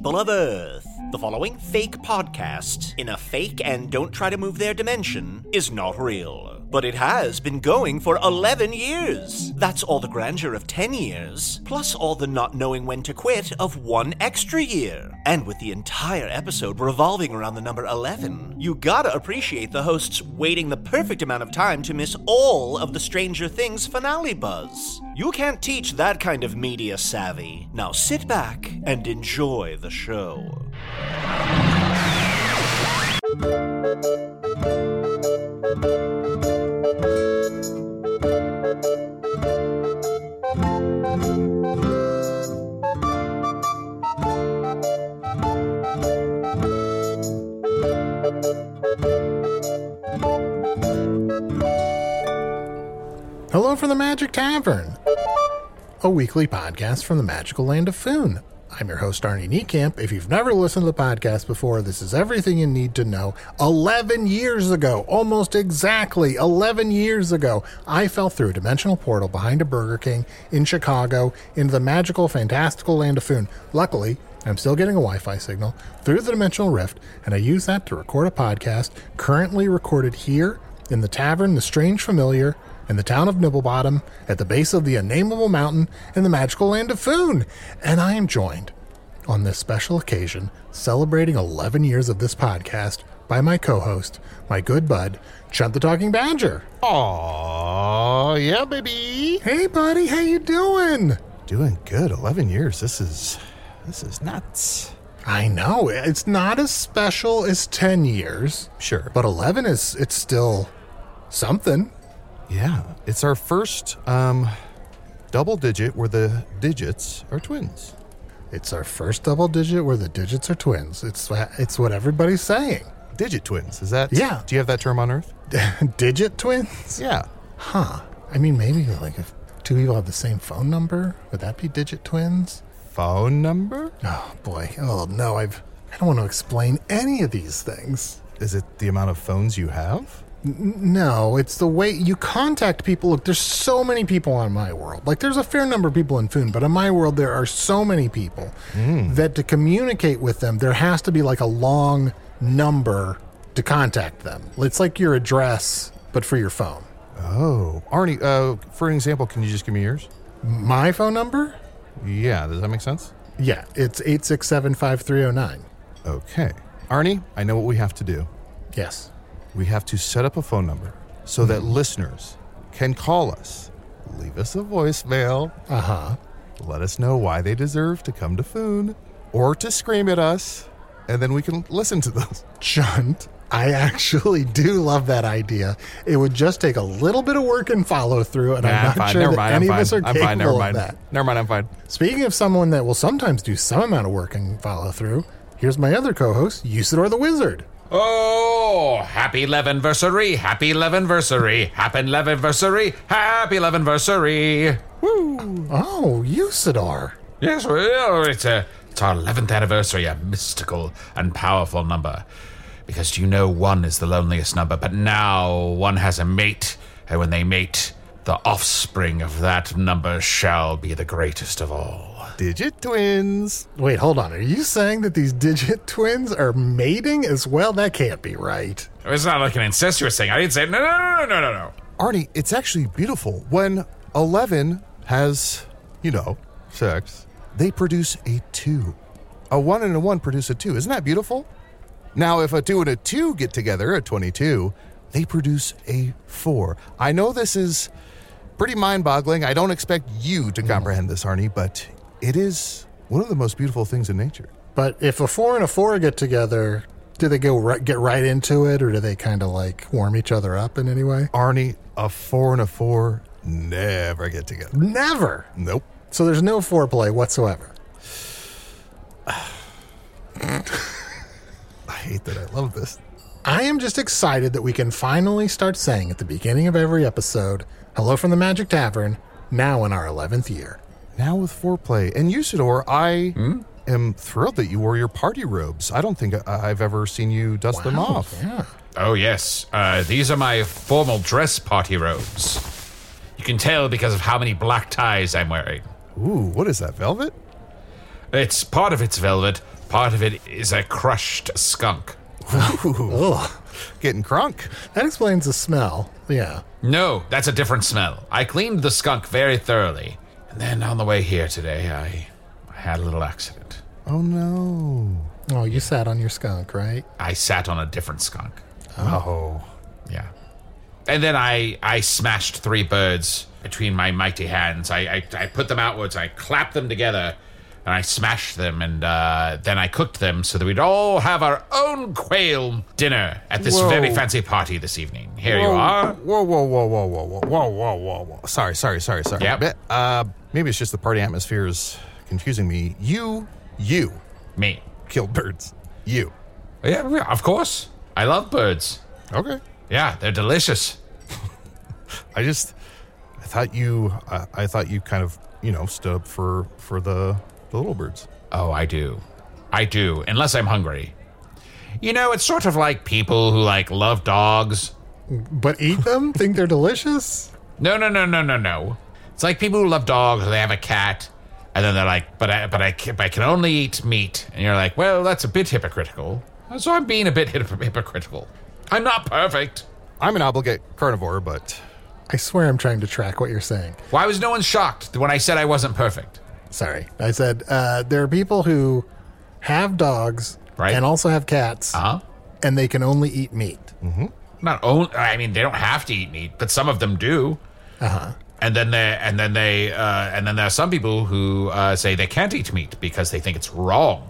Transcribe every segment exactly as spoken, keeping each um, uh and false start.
people of Earth. The following fake podcast, in a fake and don't try to move their dimension, is not real. But it has been going for eleven years. That's all the grandeur of ten years, plus all the not knowing when to quit of one extra year. And with the entire episode revolving around the number eleven, you gotta appreciate the hosts waiting the perfect amount of time to miss all of the Stranger Things finale buzz. You can't teach that kind of media savvy. Now sit back and enjoy the show. Hello from the Magic Tavern, a weekly podcast from the magical land of Foon. I'm your host, Arnie Niekamp. If you've never listened to the podcast before, this is everything you need to know. eleven years ago, almost exactly eleven years ago, I fell through a dimensional portal behind a Burger King in Chicago into the magical, fantastical land of Foon. Luckily, I'm still getting a Wi-Fi signal through the dimensional rift, and I use that to record a podcast currently recorded here in the tavern, The Strange Familiar, in the town of Nibblebottom, at the base of the unnameable mountain in the magical land of Foon. And I am joined on this special occasion, celebrating eleven years of this podcast, by my co-host, my good bud, Chunt the Talking Badger. Aww, yeah, baby. Hey, buddy, how you doing? Doing good. eleven years. This is, this is nuts. I know. It's not as special as ten years. Sure. But eleven is, it's still something. Yeah, it's our first um, double digit where the digits are twins. It's our first double digit where the digits are twins. It's it's what everybody's saying. Digit twins, is that? Yeah. Do you have that term on Earth? Digit twins? Yeah. Huh. I mean, maybe like if two people have the same phone number, would that be digit twins? Phone number? Oh, boy. Oh, no, I've, I don't want to explain any of these things. Is it the amount of phones you have? No, it's the way you contact people. Look, there's so many people on my world. Like, there's a fair number of people in Foon, but in my world, there are so many people mm. that to communicate with them, there has to be like a long number to contact them. It's like your address, but for your phone. Oh. Arnie, uh, for an example, can you just give me yours? My phone number? Yeah, does that make sense? Yeah, it's eight six seven, five three zero nine. Okay. Arnie, I know what we have to do. Yes. We have to set up a phone number so mm-hmm. that listeners can call us, leave us a voicemail, uh-huh. let us know why they deserve to come to Foon, or to scream at us, and then we can listen to those. Chunt, I actually do love that idea. It would just take a little bit of work and follow through, and nah, I'm not I'm sure never that mind, any I'm of us are fine. capable I'm fine. Never mind. of that. Never mind, I'm fine. Speaking of someone that will sometimes do some amount of work and follow through, here's my other co-host, Usador the Wizard. Oh, happy eleven-versary, happy eleven-versary, happy eleven-versary, happy eleven-versary. Woo! Oh, Usador. Yes, well, it's, a, it's our eleventh anniversary, a mystical and powerful number. Because you know one is the loneliest number, but now one has a mate, and when they mate, the offspring of that number shall be the greatest of all. Digit twins. Wait, hold on. Are you saying that these digit twins are mating as well? That can't be right. It's not like an incestuous thing. I didn't say, no, no, no, no, no, no. Arnie, it's actually beautiful. When eleven has, you know, sex, they produce a two. A one and a one produce a two. Isn't that beautiful? Now, if a two and a two get together at twenty-two, they produce a four. I know this is pretty mind-boggling. I don't expect you to comprehend this, Arnie, but it is one of the most beautiful things in nature. But if a four and a four get together, do they go right, get right into it, or do they kind of like warm each other up in any way? Arnie, a four and a four never get together. Never? Nope. So there's no foreplay whatsoever? I hate that I love this. I am just excited that we can finally start saying at the beginning of every episode, hello from the Magic Tavern, now in our eleventh year. Now with foreplay. And Usador, I hmm? am thrilled that you wore your party robes. I don't think I've ever seen you dust wow, them off. Yeah. Oh, yes. Uh, these are my formal dress party robes. You can tell because of how many black ties I'm wearing. Ooh, what is that, velvet? It's part of it's velvet, Part of it is a crushed skunk. Ugh. Getting crunk. That explains the smell. Yeah. No, that's a different smell. I cleaned the skunk very thoroughly. And then on the way here today, I, I had a little accident. Oh, no. Oh, you sat on your skunk, right? I sat on a different skunk. Oh. Yeah. And then I, I smashed three birds between my mighty hands. I, I, I put them outwards, I clapped them together, and I smashed them, and uh, then I cooked them so that we'd all have our own quail dinner at this Whoa. very fancy party this evening. Here whoa, you are. Whoa, whoa, whoa, whoa, whoa, whoa, whoa, whoa, whoa, whoa. Sorry, sorry, sorry, sorry. Yep. Uh, maybe it's just the party atmosphere is confusing me. You, you Me. killed birds. You. Yeah, yeah, of course. I love birds. Okay. Yeah, they're delicious. I just, I thought you, uh, I thought you kind of, you know, stood up for for the, the little birds. Oh, I do. I do, unless I'm hungry. You know, it's sort of like people who, like, love dogs. But eat them? Think they're delicious? No, no, no, no, no, no. It's like people who love dogs, or they have a cat, and then they're like, but I, but I, can, but I can only eat meat. And you're like, well, that's a bit hypocritical. So I'm being a bit hip- hypocritical. I'm not perfect. I'm an obligate carnivore, but I swear I'm trying to track what you're saying. Why was no one shocked when I said I wasn't perfect? Sorry. I said uh, there are people who have dogs Right. and also have cats, Uh-huh. and they can only eat meat. Not only, I mean, they don't have to eat meat, but some of them do. Uh-huh. And then they, and then they, uh, and then there are some people who uh, say they can't eat meat because they think it's wrong.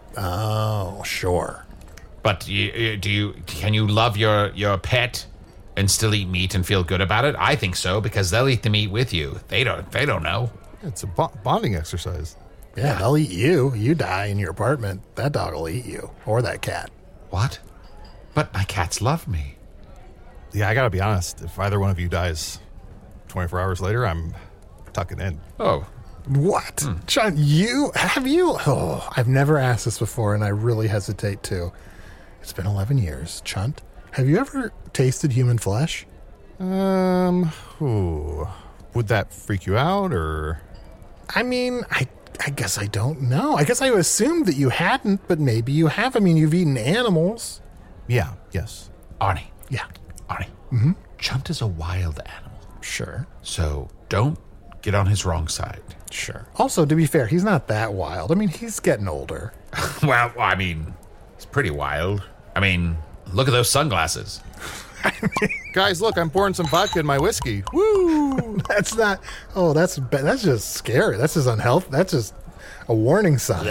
Oh, sure. But you, you- do you? Can you love your your pet and still eat meat and feel good about it? I think so, because they'll eat the meat with you. They don't. They don't know. it's a bo- bonding exercise. Yeah, they'll eat you. You die in your apartment. That dog will eat you. Or that cat. What? But my cats love me. Yeah, I gotta be honest. If either one of you dies twenty-four hours later, I'm tucking in. Oh, What? John, you? Have you? Oh, I've never asked this before, and I really hesitate to. It's been eleven years. Chunt, have you ever tasted human flesh? Um, ooh. Would that freak you out, or? I mean, I I guess I don't know. I guess I assumed that you hadn't, but maybe you have. I mean, you've eaten animals. Yeah, yes. Arnie, Yeah, Arnie. Mm-hmm. Chunt is a wild animal, sure, so don't get on his wrong side. sure. Also, to be fair, he's not that wild. I mean, he's getting older. Well, I mean, it's pretty wild. I mean, look at those sunglasses. Guys, look, I'm pouring some vodka in my whiskey. Woo! That's not. Oh, that's ba- that's just scary. That's just unhealthy. That's just a warning sign.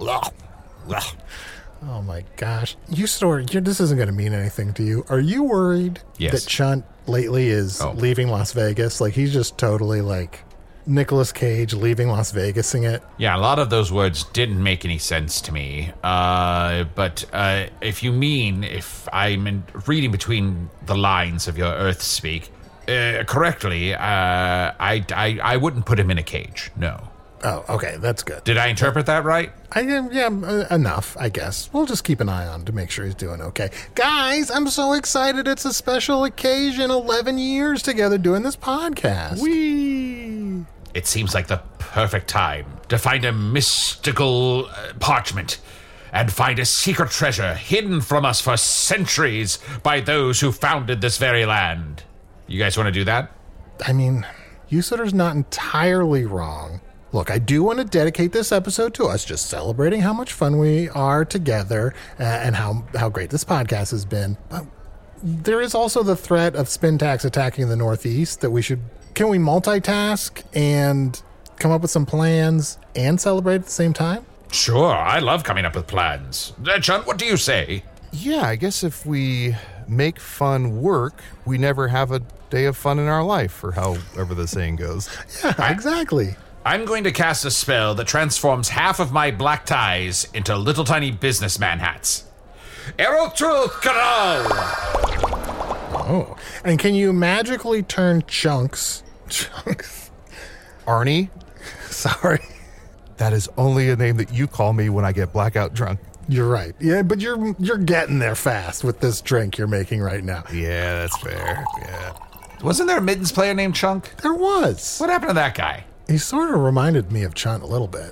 Oh my gosh, you store. You're, this isn't going to mean anything to you. Are you worried Yes. that Chunt lately is Oh. leaving Las Vegas? Like he's just totally like Nicolas Cage leaving Las Vegasing it. Yeah, a lot of those words didn't make any sense to me. Uh, but uh, if you mean, if I'm in, reading between the lines of your Earth speak uh, correctly, uh, I, I, I wouldn't put him in a cage. No. Oh, okay, that's good. Did I interpret that right? I am, yeah, uh, enough, I guess. We'll just keep an eye on to make sure he's doing okay. Guys, I'm so excited. It's a special occasion. eleven years together doing this podcast. Whee! It seems like the perfect time to find a mystical uh, parchment and find a secret treasure hidden from us for centuries by those who founded this very land. You guys want to do that? I mean, Usitter's not entirely wrong. Look, I do want to dedicate this episode to us just celebrating how much fun we are together uh, and how, how great this podcast has been. But there is also the threat of Spintax attacking the Northeast that we should... Can we multitask and come up with some plans and celebrate at the same time? Sure, I love coming up with plans. Uh, Chunt, what do you say? Yeah, I guess if we make fun work, we never have a day of fun in our life, or however the saying goes. Yeah, exactly. I'm going to cast a spell that transforms half of my black ties into little tiny businessman hats. Erotul Karal! Oh, and can you magically turn chunks? Chunks. Arnie, Sorry. that is only a name that you call me when I get blackout drunk. You're right. Yeah, but you're you're getting there fast with this drink you're making right now. Yeah, that's fair. Yeah. Wasn't there a mittens player named Chunk? There was. What happened to that guy? He sort of reminded me of Chunt a little bit.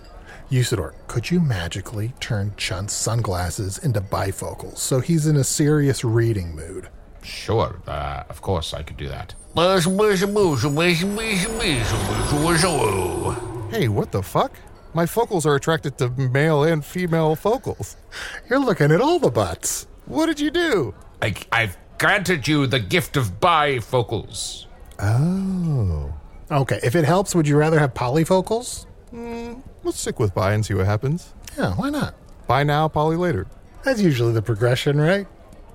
Usador, could you magically turn Chunt's sunglasses into bifocals so he's in a serious reading mood? Sure, uh, of course I could do that. Hey, what the fuck? My focals are attracted to male and female focals. You're looking at all the butts. What did you do? I, I've granted you the gift of bifocals. Oh. Okay, if it helps, would you rather have polyfocals? Mm, let's stick with bi and see what happens. Yeah, why not? Bi now, poly later. That's usually the progression, right?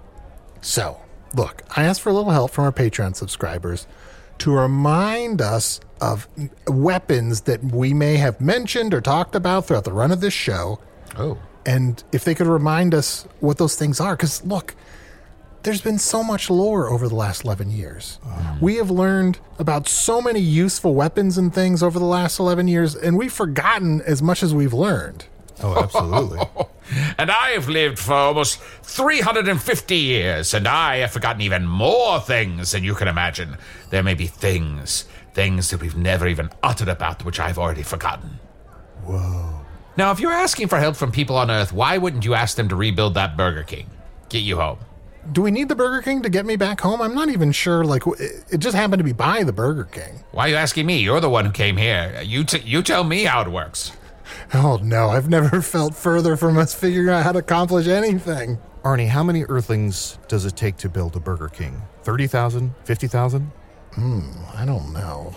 So, look, I asked for a little help from our Patreon subscribers to remind us of weapons that we may have mentioned or talked about throughout the run of this show. Oh. And if they could remind us what those things are. Because, look, there's been so much lore over the last eleven years. Um. We have learned about so many useful weapons and things over the last eleven years, and we've forgotten as much as we've learned. Oh, absolutely. And I have lived for almost three hundred fifty years, and I have forgotten even more things than you can imagine. There may be things, things that we've never even uttered about, which I've already forgotten. Whoa. Now, if you're asking for help from people on Earth, why wouldn't you ask them to rebuild that Burger King? Get you home. Do we need the Burger King to get me back home? I'm not even sure. Like, it just happened to be by the Burger King. Why are you asking me? You're the one who came here. You t- you tell me how it works. Oh, no. I've never felt further from us figuring out how to accomplish anything. Arnie, how many Earthlings does it take to build a Burger King? thirty thousand? fifty thousand? Hmm, I don't know.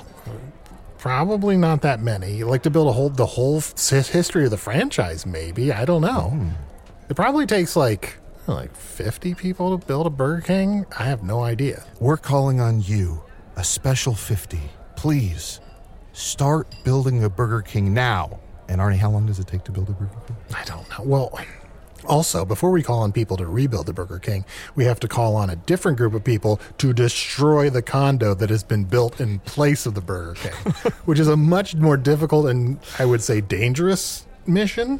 Probably not that many. Like to build a whole the whole history of the franchise, maybe. I don't know. Mm. It probably takes like... Like fifty people to build a Burger King? I have no idea. We're calling on you, a special fifty. Please, start building a Burger King now. And Arnie, how long does it take to build a Burger King? I don't know. Well, also, before we call on people to rebuild the Burger King, we have to call on a different group of people to destroy the condo that has been built in place of the Burger King, which is a much more difficult and, I would say, dangerous mission.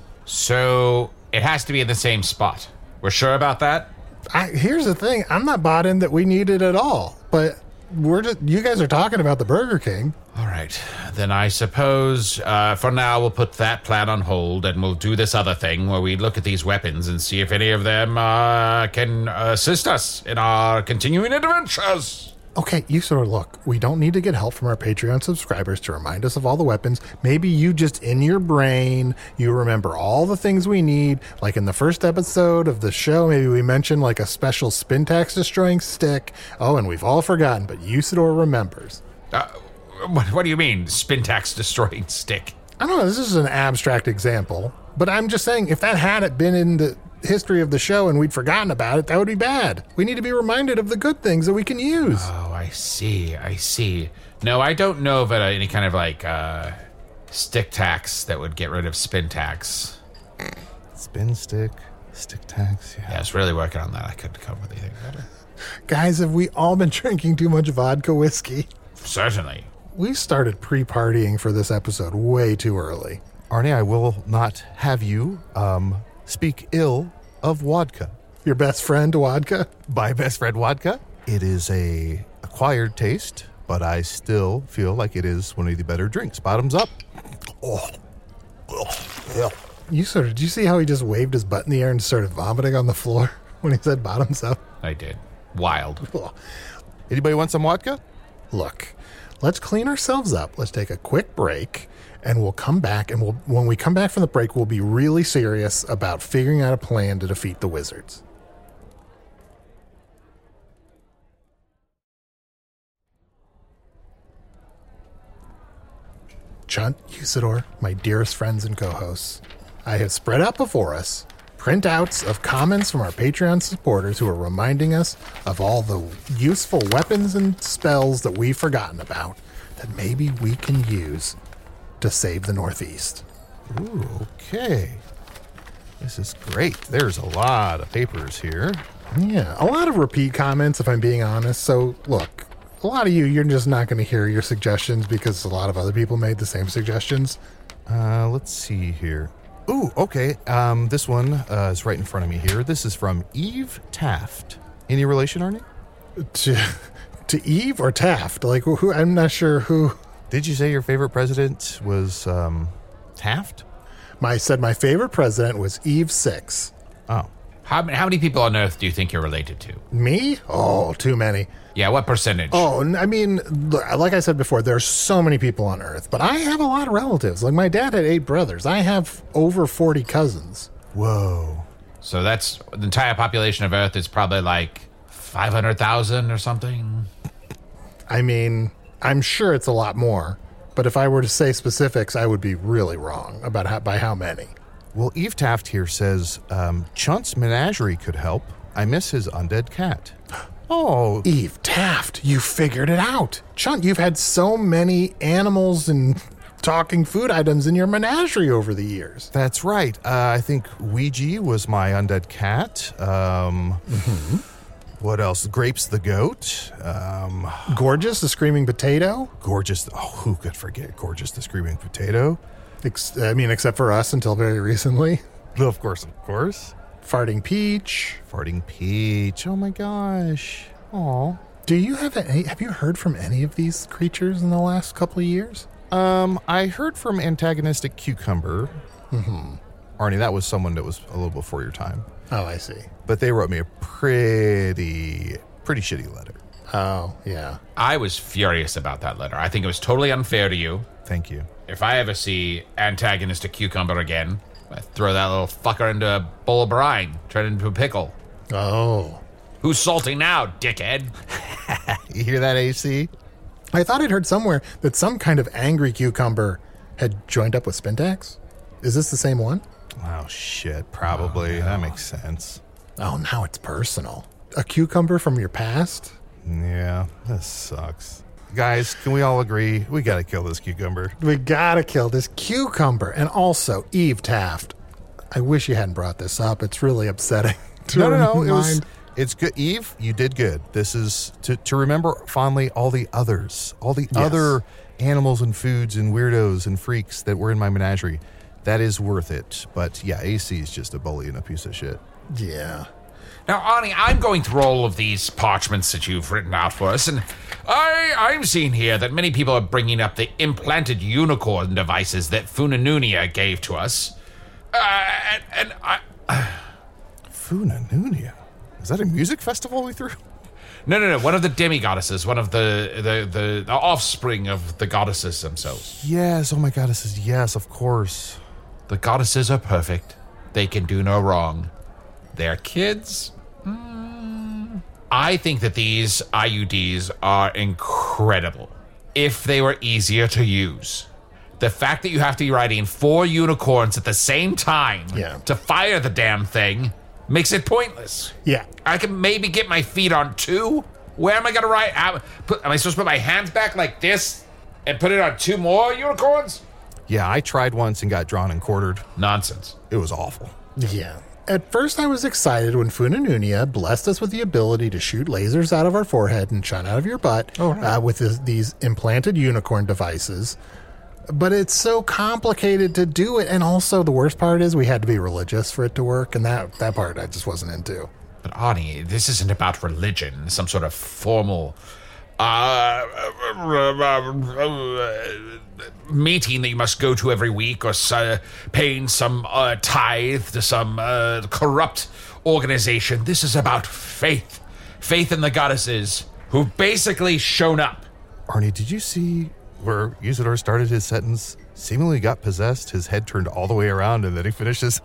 So it has to be in the same spot. We're sure about that? I, here's the thing. I'm not bought in that we need it at all. But we're just, you guys are talking about the Burger King. All right. Then I suppose uh, for now we'll put that plan on hold and we'll do this other thing where we look at these weapons and see if any of them uh, can assist us in our continuing adventures. Okay, you sort of look, we don't need to get help from our Patreon subscribers to remind us of all the weapons. Maybe you just, in your brain, you remember all the things we need. Like in the first episode of the show, maybe we mentioned like a special Spintax destroying stick. Oh, and we've all forgotten, but Usador remembers. Uh, what, what do you mean, Spintax destroying stick? I don't know, this is an abstract example. But I'm just saying, if that hadn't been in the history of the show and we'd forgotten about it, that would be bad. We need to be reminded of the good things that we can use. Oh, I see. I see. No, I don't know of uh, any kind of like uh, stick tax that would get rid of spin tax. Spin stick, stick tax, yeah. Yeah, I was really working on that. I couldn't come up with anything better. Guys, have we all been drinking too much vodka whiskey? Certainly. We started pre-partying for this episode way too early. Arnie, I will not have you um, speak ill of vodka. Your best friend, vodka? My best friend, vodka. It is a acquired taste, but I still feel like it is one of the better drinks. Bottoms up. Oh. Yeah. You sort of, did you see how he just waved his butt in the air and started vomiting on the floor when he said bottoms up? I did. Wild. Anybody want some vodka? Look, let's clean ourselves up. Let's take a quick break. And we'll come back, and we'll when we come back from the break, we'll be really serious about figuring out a plan to defeat the wizards. Chunt, Usador, my dearest friends and co-hosts, I have spread out before us printouts of comments from our Patreon supporters who are reminding us of all the useful weapons and spells that we've forgotten about that maybe we can use to save the Northeast. Ooh, okay. This is great. There's a lot of papers here. Yeah, a lot of repeat comments, if I'm being honest. So, look, a lot of you, you're just not going to hear your suggestions because a lot of other people made the same suggestions. Uh, let's see here. Ooh, okay. Um, this one uh, is right in front of me here. This is from Eve Taft. Any relation, Arnie? To, to Eve or Taft? Like, who? I'm not sure who... Did you say your favorite president was um, Taft? My said my favorite president was Eve six. Oh. How, how many people on Earth do you think you're related to? Me? Oh, too many. Yeah, what percentage? Oh, n- I mean, l- like I said before, there's so many people on Earth, but I have a lot of relatives. Like my dad had eight brothers. I have over forty cousins. Whoa. So that's the entire population of Earth is probably like five hundred thousand or something. I mean, I'm sure it's a lot more, but if I were to say specifics, I would be really wrong about how, by how many. Well, Eve Taft here says, um, Chunt's menagerie could help. I miss his undead cat. Oh, Eve Taft, you figured it out. Chunt, you've had so many animals and talking food items in your menagerie over the years. that's right. Uh, I think Ouija was my undead cat. Um, Mm-hmm. What else? Grapes the goat. Um, Gorgeous, the screaming potato. gorgeous. Oh, who could forget Gorgeous the screaming potato? Ex- I mean, except for us until very recently. Of course, of course. Farting Peach. Farting Peach. Oh my gosh. Aw. Do you have any, have you heard from any of these creatures in the last couple of years? Um, I heard from antagonistic cucumber. Mm-hmm. Arnie, that was someone that was a little before your time. Oh, I see. But they wrote me a pretty, pretty shitty letter. Oh, yeah. I was furious about that letter. I think it was totally unfair to you. Thank you. If I ever see antagonistic cucumber again, I throw that little fucker into a bowl of brine, turn it into a pickle. Oh. Who's salty now, dickhead? You hear that, A C? I thought I'd heard somewhere that some kind of angry cucumber had joined up with Spintax. Is this the same one? Oh, shit. Probably. That makes sense. Oh, now it's personal. A cucumber from your past? Yeah, this sucks. Guys, can we all agree? We gotta kill this cucumber. We gotta kill this cucumber. And also, Eve Taft. I wish you hadn't brought this up. It's really upsetting. to No, no, no. It was. remind- It's good. Eve, you did good. This is to, to remember fondly all the others, all the Yes. other animals and foods and weirdos and freaks that were in my menagerie. That is worth it. But yeah, A C is just a bully and a piece of shit. Yeah. Now, Arnie, I'm going through all of these parchments that you've written out for us, and I, I'm seeing here that many people are bringing up the implanted unicorn devices that Funanunia gave to us. Uh, and, and I... Funanunia. Is that a music festival we threw? No, no, no, one of the demigoddesses, one of the, the, the, the offspring of the goddesses themselves. Yes. Oh my god. This is yes, of course. The goddesses are perfect. They can do no wrong. Their kids? Mm. I think that these I U Ds are incredible. If they were easier to use. The fact that you have to be riding four unicorns at the same time Yeah. to fire the damn thing makes it pointless. Yeah. I can maybe get my feet on two. Where am I going to ride? Am, put, am I supposed to put my hands back like this and put it on two more unicorns? Yeah, I tried once and got drawn and quartered. Nonsense. It was awful. Yeah. At first, I was excited when Funanunia blessed us with the ability to shoot lasers out of our forehead and shine out of your butt Oh, right. uh, with this, these implanted unicorn devices. But it's so complicated to do it. And also, the worst part is we had to be religious for it to work. And that, that part I just wasn't into. But Arnie, this isn't about religion, some sort of formal uh, meeting that you must go to every week, or uh, paying some uh, tithe to some uh, corrupt organization. This is about faith. Faith in the goddesses who've basically shown up. Arnie, did you see where Usador started his sentence? Seemingly got possessed, his head turned all the way around, and then he finishes.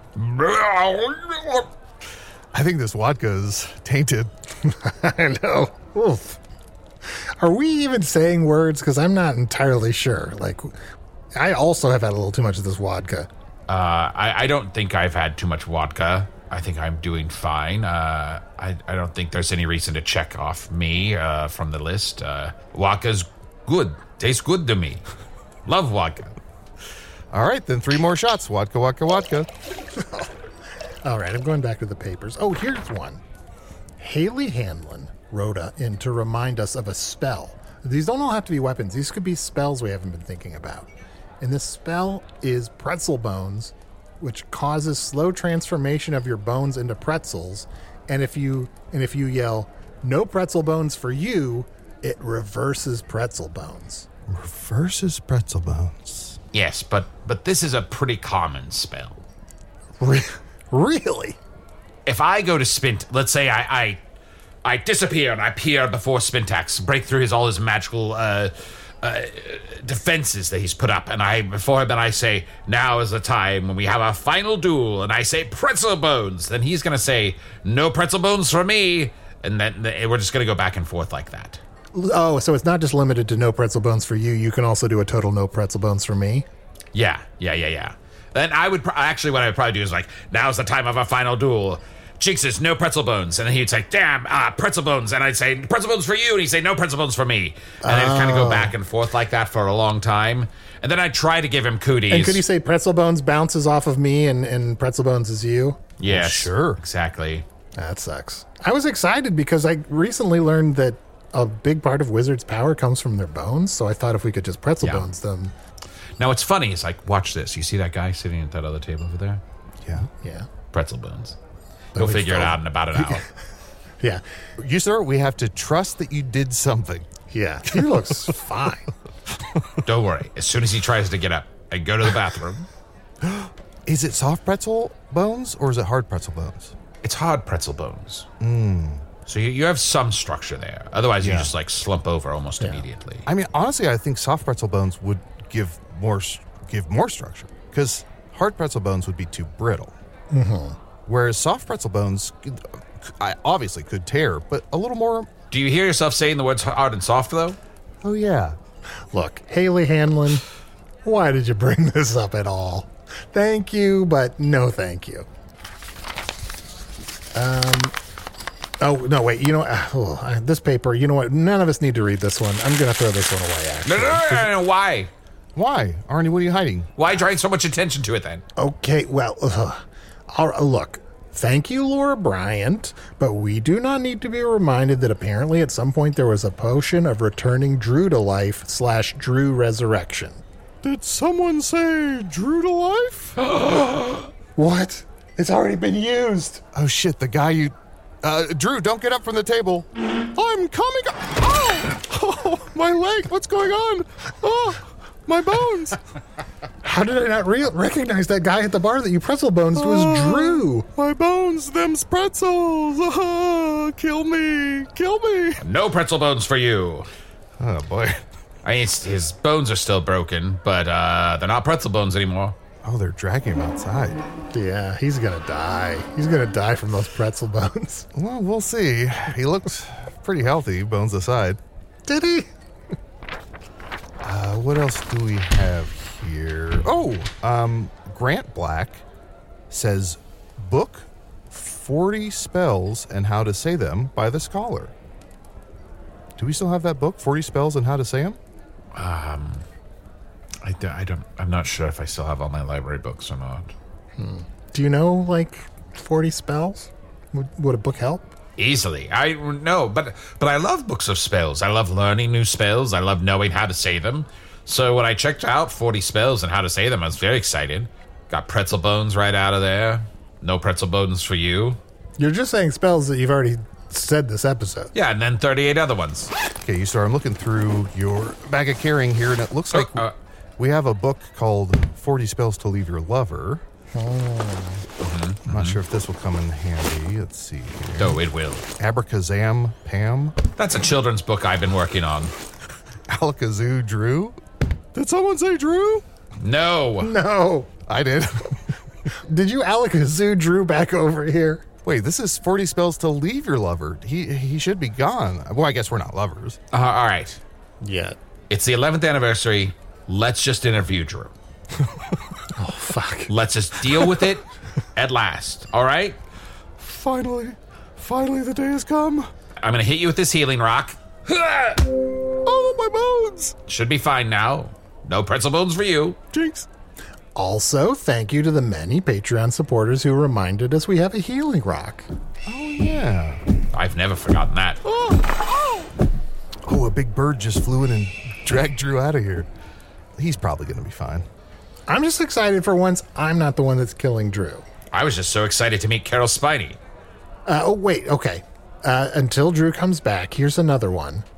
I think this vodka is tainted. I know. Oof. Are we even saying words? Because I'm not entirely sure. Like, I also have had a little too much of this vodka. Uh, I, I don't think I've had too much vodka. I think I'm doing fine. Uh, I, I don't think there's any reason to check off me uh, from the list. Uh, vodka's good. Tastes good to me. Love vodka. All right, then three more shots. Vodka, vodka, vodka. All right, I'm going back to the papers. Oh, here's one. Haley Hanlon wrote a, in to remind us of a spell. These don't all have to be weapons. These could be spells we haven't been thinking about. And this spell is Pretzel Bones, which causes slow transformation of your bones into pretzels. And if you and if you yell, "No pretzel bones for you," it reverses pretzel bones. Reverses pretzel bones. Yes, but but this is a pretty common spell. Re- really? If I go to Spint, let's say I I, I disappear and I appear before Spintax, break through his all his magical uh, uh, defenses that he's put up, and I before him and I say, now is the time when we have our final duel, and I say pretzel bones, then he's gonna say no pretzel bones for me, and then we're just gonna go back and forth like that. Oh, so it's not just limited to no pretzel bones for you. You can also do a total no pretzel bones for me. Yeah, yeah, yeah, yeah. Then I would pro- actually what I would probably do is like, now's the time of our final duel. Cheeks says no pretzel bones, and then he'd say, "Damn, ah, pretzel bones," and I'd say, "Pretzel bones for you," and he'd say, "No pretzel bones for me," and oh. I'd kind of go back and forth like that for a long time, and then I'd try to give him cooties. And could you say pretzel bones bounces off of me, and, and pretzel bones is you? Yes, well, sure, exactly. That sucks. I was excited because I recently learned that a big part of wizards' power comes from their bones, so I thought if we could just pretzel yeah. bones them. Now, what's funny is, like, watch this. You see that guy sitting at that other table over there? Yeah. Yeah. Pretzel bones. He'll figure it out in about an hour. Yeah. You, sir, we have to trust that you did something. Yeah. He looks fine. Don't worry. As soon as he tries to get up and go to the bathroom. Is it soft pretzel bones or is it hard pretzel bones? It's hard pretzel bones. Mm. So you, you have some structure there. Otherwise, yeah. you just, like, slump over almost yeah. immediately. I mean, honestly, I think soft pretzel bones would give more give more structure because hard pretzel bones would be too brittle. Mm-hmm. Whereas soft pretzel bones, I obviously could tear, but a little more. Do you hear yourself saying the words hard and soft, though? Oh, yeah. Look, Haley Hanlon, why did you bring this up at all? Thank you, but no thank you. Um. Oh, no, wait. You know what? Oh, this paper, you know what? None of us need to read this one. I'm going to throw this one away, actually. No, no, no, no, no. Why? Why? Arnie, what are you hiding? Why drawing so much attention to it, then? Okay, well, uh, all, look. Thank you, Laura Bryant, but we do not need to be reminded that apparently at some point there was a potion of returning Drew to life slash Drew resurrection. Did someone say Drew to life? What? It's already been used. Oh, shit, the guy you... Uh, Drew, don't get up from the table. I'm coming... Oh! Oh, my leg, what's going on? Oh, my bones. How did I not re- recognize that guy at the bar that you pretzel bones was oh, Drew? My bones, them's pretzels. Oh, kill me, kill me. No pretzel bones for you. Oh, boy. I mean, his bones are still broken, but uh, they're not pretzel bones anymore. Oh, they're dragging him outside. Yeah, he's gonna die. He's gonna die from those pretzel bones. Well, we'll see. He looked pretty healthy, bones aside. Did he? uh, what else do we have here? Oh, um, Grant Black says, book forty spells and how to say them by the scholar. Do we still have that book, forty spells and how to say them? Um... I, do, I don't, I'm not sure if I still have all my library books or not. Hmm. Do you know, like, forty spells? Would, would a book help? Easily. I no, but but I love books of spells. I love learning new spells. I love knowing how to say them. So when I checked out forty spells and how to say them, I was very excited. Got pretzel bones right out of there. No pretzel bones for you. You're just saying spells that you've already said this episode. Yeah, and then thirty-eight other ones. Okay, you start. I'm looking through your bag of carrying here, and it looks like... Oh, uh, we have a book called forty Spells to Leave Your Lover. Oh. Mm-hmm, I'm mm-hmm. not sure if this will come in handy. Let's see here. Oh, it will. Abracazam Pam. That's a children's book I've been working on. Alakazoo Drew. Did someone say Drew? No. No. I did. Did you Alakazoo Drew back over here? Wait, this is forty Spells to Leave Your Lover. He he should be gone. Well, I guess we're not lovers. Uh, all right. Yeah. It's the eleventh anniversary. Let's just interview Drew. Oh, fuck. Let's just deal with it at last, all right? Finally. Finally, the day has come. I'm going to hit you with this healing rock. Oh, my bones. Should be fine now. No pretzel bones for you. Jinx. Also, thank you to the many Patreon supporters who reminded us we have a healing rock. Oh, yeah. I've never forgotten that. Oh, oh. Oh, a big bird just flew in and dragged Drew out of here. He's probably going to be fine. I'm just excited for once I'm not the one that's killing Drew. I was just so excited to meet Carol Spiney. Uh, oh, wait, okay. Uh, until Drew comes back, here's another one.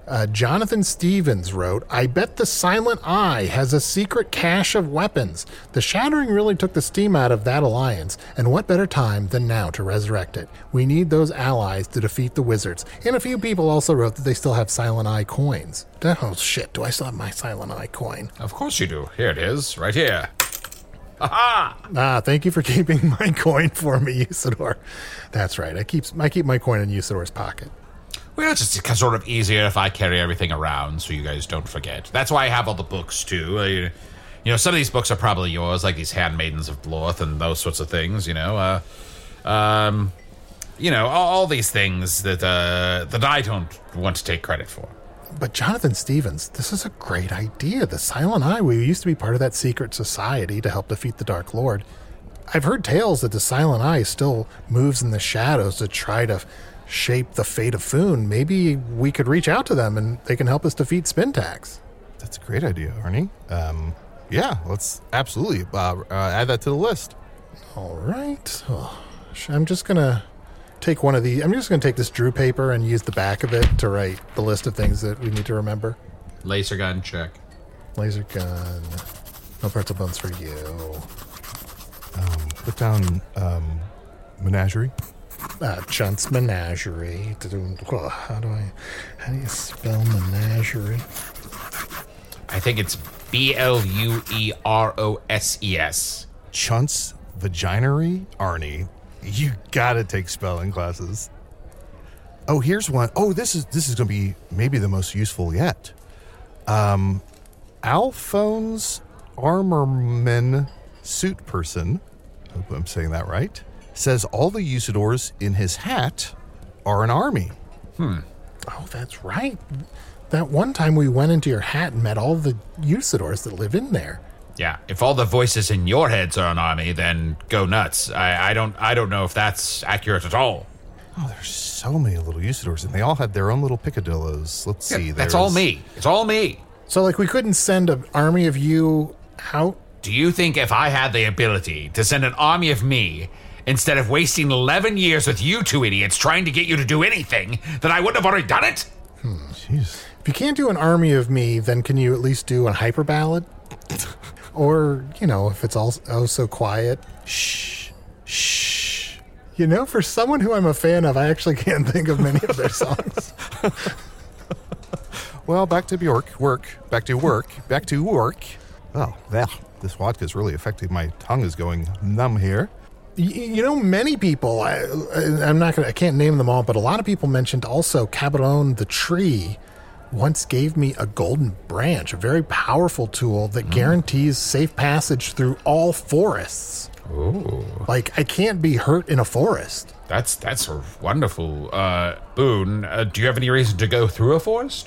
Uh, Jonathan Stevens wrote, I bet the Silent Eye has a secret cache of weapons. The Shattering really took the steam out of that alliance, and what better time than now to resurrect it? We need those allies to defeat the wizards. And a few people also wrote that they still have Silent Eye coins. Oh, shit, do I still have my Silent Eye coin? Of course you do. Here it is, right here. Ha-ha! Ah, thank you for keeping my coin for me, Usador. That's right, I keep, I keep my coin in Usador's pocket. Well, it's just sort of easier if I carry everything around so you guys don't forget. That's why I have all the books, too. Uh, you know, some of these books are probably yours, like these Handmaidens of Blorth and those sorts of things, you know. Uh, um, you know, all, all these things that, uh, that I don't want to take credit for. But Jonathan Stevens, this is a great idea. The Silent Eye, we used to be part of that secret society to help defeat the Dark Lord. I've heard tales that the Silent Eye still moves in the shadows to try to shape the fate of Foon. Maybe we could reach out to them and they can help us defeat Spintax. That's a great idea, Arnie. Um, yeah, let's absolutely uh, uh, add that to the list. All right. Oh, I'm just going to take one of these. I'm just going to take this Drew paper and use the back of it to write the list of things that we need to remember. Laser gun, check. Laser gun. No pretzel buns for you. Um, put down um, menagerie. Uh, Chunt's Menagerie. How do I, how do you spell menagerie? I think it's B L U E R O S E S. Chunt's Vaginery? Arnie, you gotta take spelling classes. Oh, here's one. Oh, this is this is gonna be maybe the most useful yet. Um, Alphonse Armorman Suit Person, hope I'm saying that right, says all the Usadors in his hat are an army. Hmm. Oh, that's right. That one time we went into your hat and met all the Usadors that live in there. Yeah, if all the voices in your heads are an army, then go nuts. I, I don't I don't know if that's accurate at all. Oh, there's so many little Usadors, and they all have their own little picadillos. Let's see. Yeah, that's all me. It's all me. So, like, we couldn't send an army of you out? Do you think if I had the ability to send an army of me, instead of wasting eleven years with you two idiots trying to get you to do anything, that I wouldn't have already done it? Hmm. Jeez. If you can't do an army of me, then can you at least do a hyper ballad? Or, you know, if it's all oh so quiet. Shh. Shh. You know, for someone who I'm a fan of, I actually can't think of many of their songs. Well, back to Bjork. Work. Back to work. Back to work. Oh, yeah. This vodka is really affecting my tongue is going numb here. You know, many people, I, I'm not going to, I can't name them all, but a lot of people mentioned also Cabron the tree once gave me a golden branch, a very powerful tool that mm. guarantees safe passage through all forests. Ooh. Like, I can't be hurt in a forest. That's that's a wonderful uh, boon. Uh, do you have any reason to go through a forest?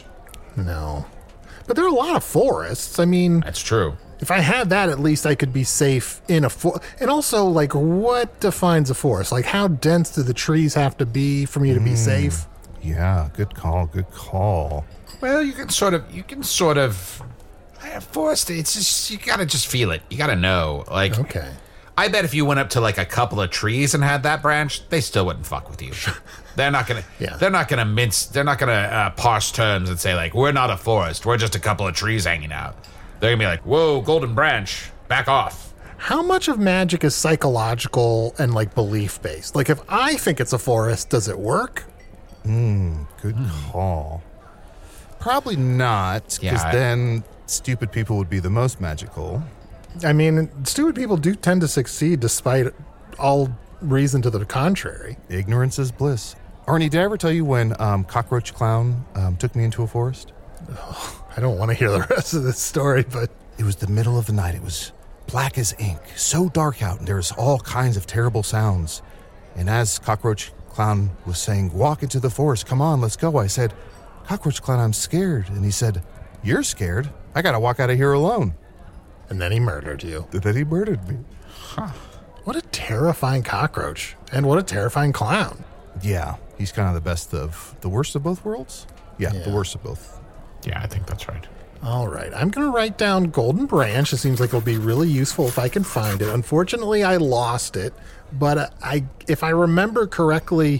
No. But there are a lot of forests. I mean... That's true. If I had that, at least I could be safe in a forest. And also, like, what defines a forest? Like, how dense do the trees have to be for me to be mm. safe? Yeah, good call, good call. Well, you can sort of, you can sort of, uh, forest, it's just, you gotta just feel it. You gotta know. Like, okay. I bet if you went up to, like, a couple of trees and had that branch, they still wouldn't fuck with you. They're not gonna, yeah. they're not gonna mince, they're not gonna uh, parse terms and say, like, we're not a forest, we're just a couple of trees hanging out. They're gonna be like, whoa, golden branch, back off. How much of magic is psychological and, like, belief-based? Like, if I think it's a forest, does it work? Hmm, good mm. call. Probably not, because yeah, then stupid people would be the most magical. I mean, stupid people do tend to succeed despite all reason to the contrary. Ignorance is bliss. Arnie, did I ever tell you when um, Cockroach Clown um, took me into a forest? Oh, I don't want to hear the rest of this story, but... It was the middle of the night. It was black as ink, so dark out, and there was all kinds of terrible sounds. And as Cockroach Clown was saying, walk into the forest, come on, let's go, I said, Cockroach Clown, I'm scared. And he said, you're scared? I gotta walk out of here alone. And then he murdered you. And then he murdered me. Huh. What a terrifying cockroach. And what a terrifying clown. Yeah, he's kind of the best of the worst of both worlds. Yeah, yeah. The worst of both. Yeah, I think that's right. All right, I'm going to write down Golden Branch. It seems like it'll be really useful if I can find it. Unfortunately, I lost it. But uh, I, if I remember correctly,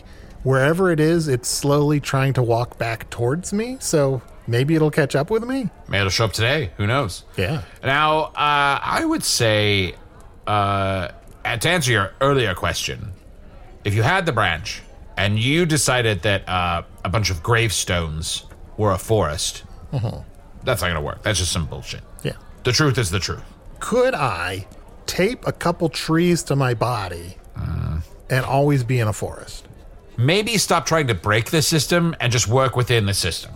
wherever it is, it's slowly trying to walk back towards me. So maybe it'll catch up with me. Maybe it'll show up today. Who knows? Yeah. Now, uh, I would say, uh, to answer your earlier question, if you had the branch and you decided that uh, a bunch of gravestones were a forest, uh-huh. that's not going to work. That's just some bullshit. Yeah. The truth is the truth. Could I tape a couple trees to my body uh, and always be in a forest? Maybe stop trying to break the system and just work within the system.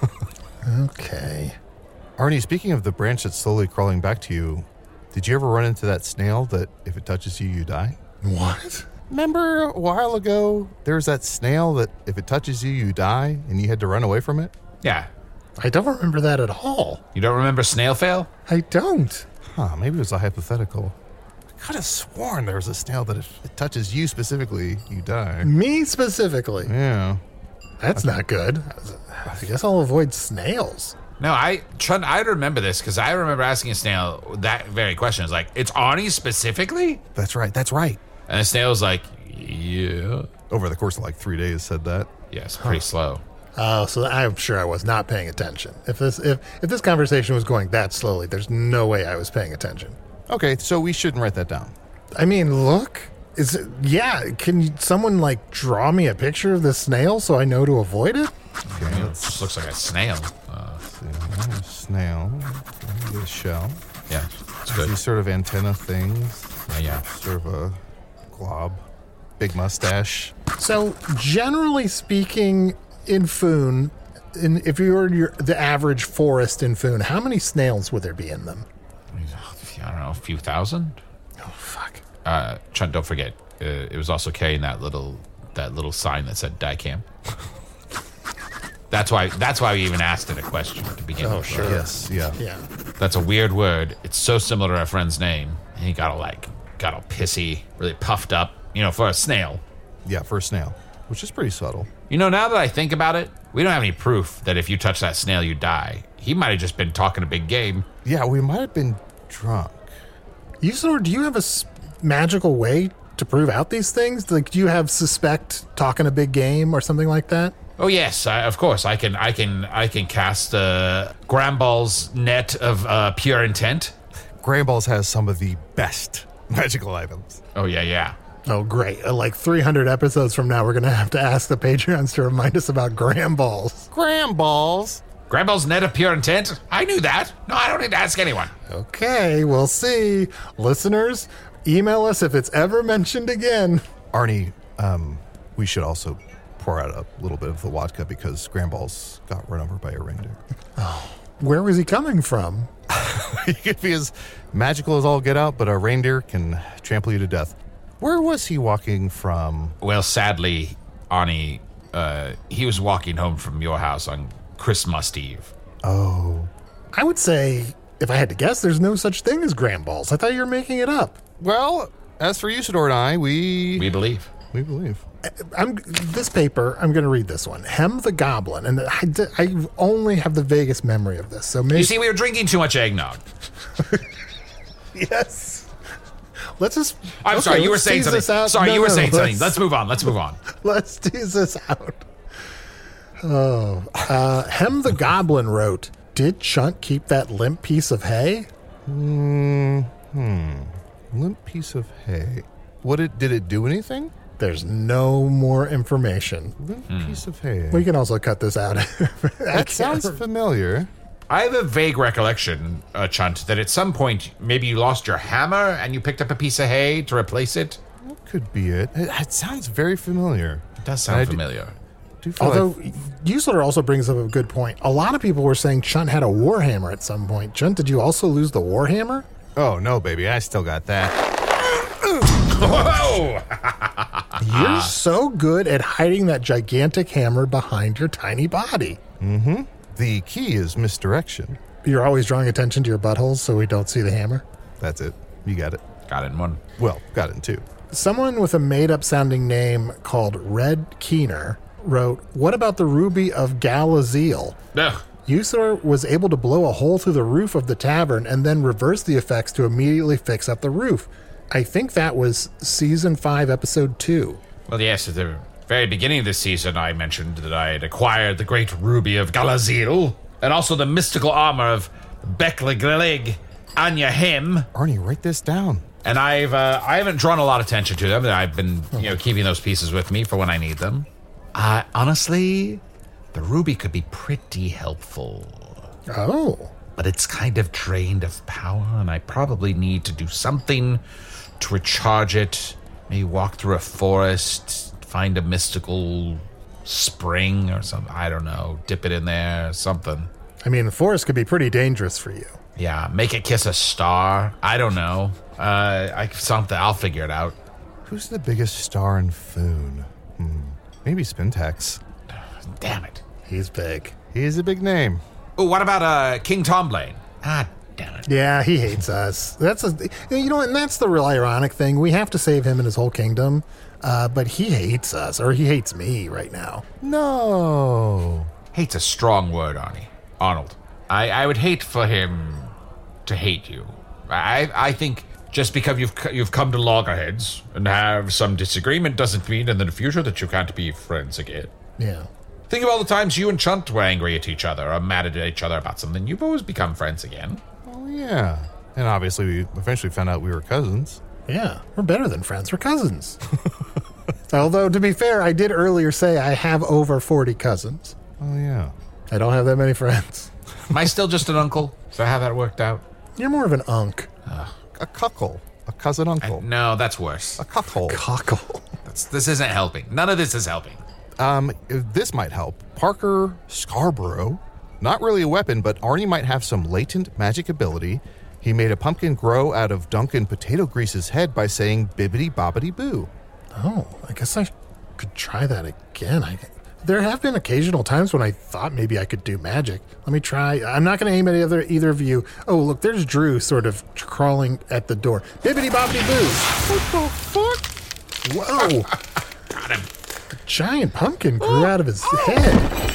Okay. Arnie, speaking of the branch that's slowly crawling back to you, did you ever run into that snail that if it touches you, you die? What? Remember a while ago, there was that snail that if it touches you, you die, and you had to run away from it? Yeah. I don't remember that at all. You don't remember snail fail? I don't. Huh, maybe it was a hypothetical. I could have sworn there was a snail that if it touches you specifically, you die. Me specifically? Yeah. That's not good. I guess I'll avoid snails. No, I Chun, I remember this because I remember asking a snail that very question. It's like, it's Arnie specifically? That's right, that's right. And the snail was like, yeah. Over the course of like three days said that. Yes, pretty huh. slow. Oh, so I'm sure I was not paying attention. If this if, if this conversation was going that slowly, there's no way I was paying attention. Okay, so we shouldn't write that down. I mean, look. Is it, yeah, can you, someone like draw me a picture of the snail so I know to avoid it? Okay, it just looks like a snail. Uh, a snail. A shell. Yeah, it's good. These sort of antenna things. Yeah, yeah. Sort of a glob. Big mustache. So, generally speaking, in Foon, in, if you were your, the average forest in Foon, how many snails would there be in them? I don't know, a few thousand? Oh, fuck. Uh, Chunt, don't forget, uh, it was also carrying that little that little sign that said die camp. That's why That's why we even asked it a question to begin oh, with. Sure. Yes, yeah. Yeah. That's a weird word. It's so similar to our friend's name. And he got all like, got all pissy, really puffed up, you know, for a snail. Yeah, for a snail, which is pretty subtle. You know, now that I think about it, we don't have any proof that if you touch that snail, you die. He might have just been talking a big game. Yeah, we might have been drunk. Usador, do you have a s- magical way to prove out these things? Like, do you have suspect talking a big game or something like that? Oh yes, I, of course. I can, I can, I can cast uh, Gramball's net of uh, pure intent. Gramball's has some of the best magical items. Oh yeah, yeah. Oh great! Uh, like three hundred episodes from now, we're gonna have to ask the Patreons to remind us about Gramballs. Gramballs. Gramball's net of pure intent? I knew that. No, I don't need to ask anyone. Okay, we'll see. Listeners, email us if it's ever mentioned again. Arnie, um, we should also pour out a little bit of the vodka because Gramball's got run over by a reindeer. Oh, where was he coming from? He could be as magical as all get out, but a reindeer can trample you to death. Where was he walking from? Well, sadly, Arnie, uh, he was walking home from your house on Christmas Eve. Oh. I would say, if I had to guess, there's no such thing as Gramballs. I thought you were making it up. Well, as for Usador and I, we... We believe. We believe. I'm this paper. I'm going to read this one. Hem the Goblin, and I, I only have the vaguest memory of this. So maybe you see, we were drinking too much eggnog. Yes. Let's just. I'm okay, sorry. You were saying something. Sorry, no, you were no, saying let's, something. Let's move on. Let's move on. Let's tease this out. Oh, uh, Hem the Goblin wrote, "Did Chunt keep that limp piece of hay?" Hmm. Hmm. Limp piece of hay. What it did it do anything? There's no more information. Limp hmm. piece of hay. We can also cut this out. That sounds familiar. I have a vague recollection, uh, Chunt, that at some point maybe you lost your hammer and you picked up a piece of hay to replace it. That could be it. It, it sounds very familiar. It does sound familiar. Do, do feel Although, like... Usador also brings up a good point. A lot of people were saying Chunt had a warhammer at some point. Chunt, did you also lose the warhammer? Oh, no, baby. I still got that. Whoa! You're so good at hiding that gigantic hammer behind your tiny body. Mm-hmm. The key is misdirection. You're always drawing attention to your buttholes so we don't see the hammer? That's it. You got it. Got it in one. Well, got it in two. Someone with a made-up sounding name called Red Keener wrote, "What about the ruby of Galaziel? Ugh. Usador was able to blow a hole through the roof of the tavern and then reverse the effects to immediately fix up the roof. I think that was season five, episode two." Well, yes, the very beginning of this season, I mentioned that I had acquired the great ruby of Galazil, and also the mystical armor of Bekleglig Anya Him. Arnie, write this down. And I've uh, I haven't drawn a lot of attention to them. I've been you know keeping those pieces with me for when I need them. Uh, honestly, the ruby could be pretty helpful. Oh. But it's kind of drained of power, and I probably need to do something to recharge it. Maybe walk through a forest, find a mystical spring or something. I don't know. Dip it in there, something. I mean, the forest could be pretty dangerous for you. Yeah, make it kiss a star. I don't know. Uh, I something. I'll figure it out. Who's the biggest star in Foon? Hmm. Maybe Spintax. Damn it. He's big. He is a big name. Oh, what about uh, King Tomblaine? Ah, damn it. Yeah, he hates us. That's a, you know, and that's the real ironic thing. We have to save him and his whole kingdom, uh, but he hates us, or he hates me right now. No. Hate's a strong word, Arnie. Arnold. I, I would hate for him to hate you. I I think just because you've you've come to loggerheads and have some disagreement doesn't mean in the future that you can't be friends again. Yeah. Think of all the times you and Chunt were angry at each other or mad at each other about something. You've always become friends again. Oh, yeah. And obviously, we eventually found out we were cousins. Yeah, we're better than friends. We're cousins. Although, to be fair, I did earlier say I have over forty cousins. Oh, yeah. I don't have that many friends. Am I still just an uncle? So how that worked out? You're more of an unk. A cuckle. A cousin uncle. I, no, that's worse. A cuckold. Cockle. That's, this isn't helping. None of this is helping. Um, if this might help. Parker Scarborough. Not really a weapon, but Arnie might have some latent magic ability. He made a pumpkin grow out of Duncan Potato Grease's head by saying bibbity bobbity boo. Oh, I guess I could try that again. I, there have been occasional times when I thought maybe I could do magic. Let me try. I'm not going to aim at either, either of you. Oh, look, there's Drew sort of crawling at the door. Bibbity bobbity boo. What the fuck? Whoa. Got him. A giant pumpkin grew out of his head.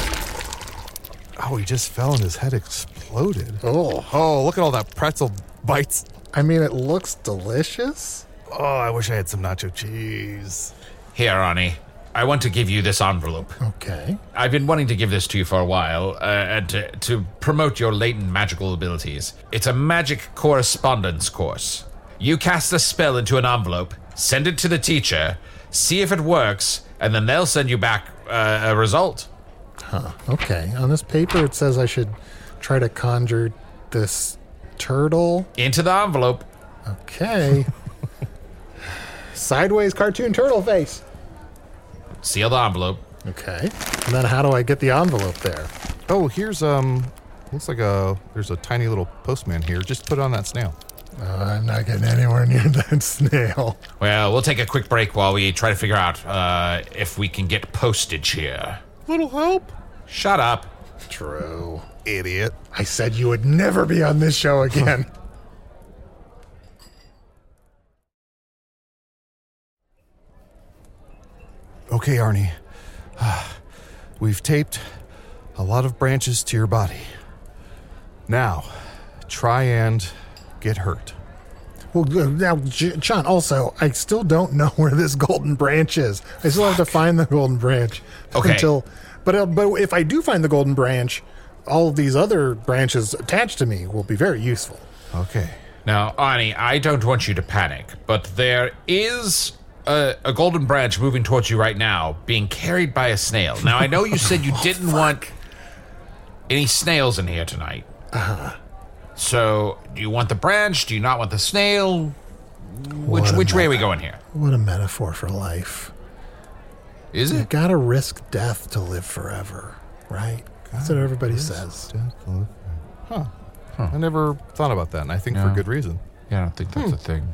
Oh, he just fell and his head exploded. Oh. Oh, look at all that pretzel bites. I mean, it looks delicious. Oh, I wish I had some nacho cheese. Here, Arnie. I want to give you this envelope. Okay. I've been wanting to give this to you for a while, uh, and to, to promote your latent magical abilities. It's a magic correspondence course. You cast a spell into an envelope, send it to the teacher, see if it works, and then they'll send you back uh, a result. Huh. Okay. On this paper, it says I should try to conjure this turtle. Into the envelope. Okay. Sideways cartoon turtle face. Seal the envelope. Okay. And then how do I get the envelope there? Oh, here's, um, looks like a, there's a tiny little postman here. Just put it on that snail. Uh, I'm not getting anywhere near that snail. Well, we'll take a quick break while we try to figure out uh, if we can get postage here. Little help. Shut up. True. Idiot. I said you would never be on this show again. Okay, Arnie. We've taped a lot of branches to your body. Now, try and get hurt. Well, uh, now, J- John, also, I still don't know where this golden branch is. I still have to find the golden branch. Okay. Until, but, uh, but if I do find the golden branch, all of these other branches attached to me will be very useful. Okay. Now, Arnie, I don't want you to panic, but there is a, a golden branch moving towards you right now, being carried by a snail. Now, I know you said you didn't want any snails in here tonight. Uh-huh. So, do you want the branch? Do you not want the snail? Which What a which way are we meta- going here? What a metaphor for life. Is You it? gotta risk death to live forever, right? That's what everybody says. Huh. I never thought about that, and I think for No. good reason. Yeah, I don't think that's a thing.